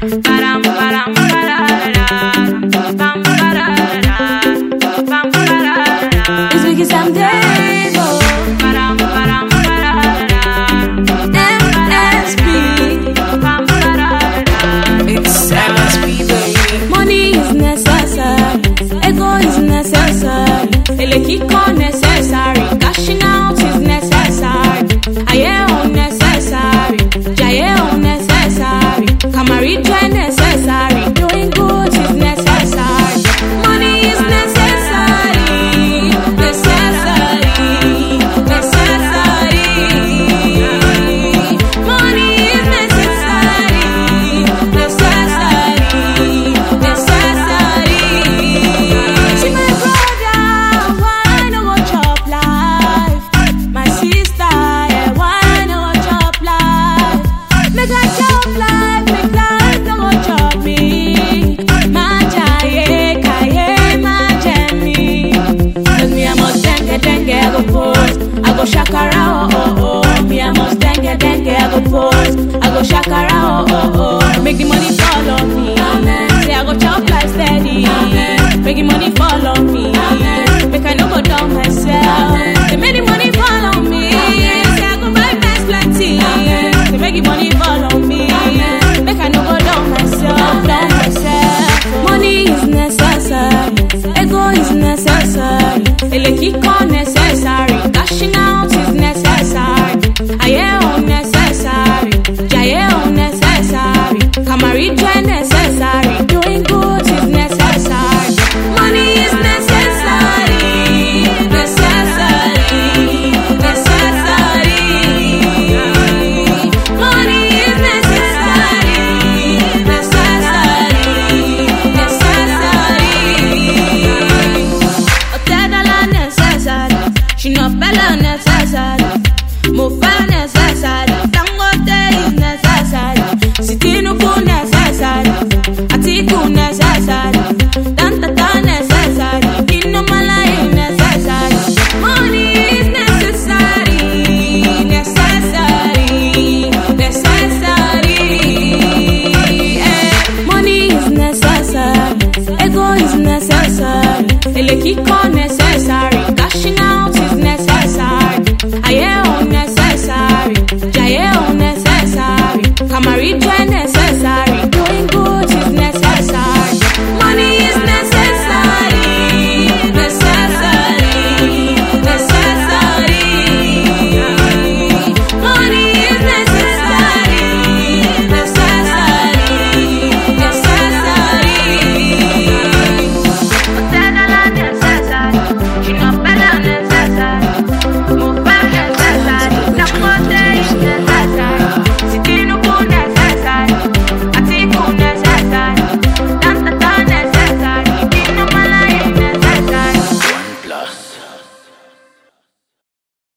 It's because I'm dead, oh. MSB. It's MSB, baby. Money is necessary, ego is necessary, elekiko necessary, cashing out is necessary, aye unnecessary, jaye unnecessary, camaraderie necessary, doing good is necessary. Money is necessary, necessary, necessary. Money is necessary, necessary, necessary. See my brother, why I no go chop life? My sister, yeah, why I no go chop life? Make I chop life, make life no go chop me. Ma jaye, kaye, ma jemi. 'Cause me I must dengue, I go post, I go shakara, oh oh oh. Me I must dengue, I go post, I go shakara, oh oh oh. Make the money follow me, amen. Say I go chop life steady, amen. Make the money follow me, amen. Make I no go down myself, amen. Say make the money follow me, amen. Say I go buy best plenty, amen. Say make the money follow me, amen. Make I no go down myself, down myself. Money is necessary, ego is necessary, elekiko necessary, cashing out is necessary, aye unnecessary, jaye unnecessary, camaraderie necessary, doing good is necessary. Money is necessary, necessary, necessary. Money is necessary, necessary, necessary. Otedala necessary, Shinopela necessary, Mofa necessary, Dangote is necessary, Sitinubu necessary, Atiku necessary, Dantata necessary, Inomala is necessary. Money is necessary, necessary, necessary. Money is necessary, ego is necessary, elekiko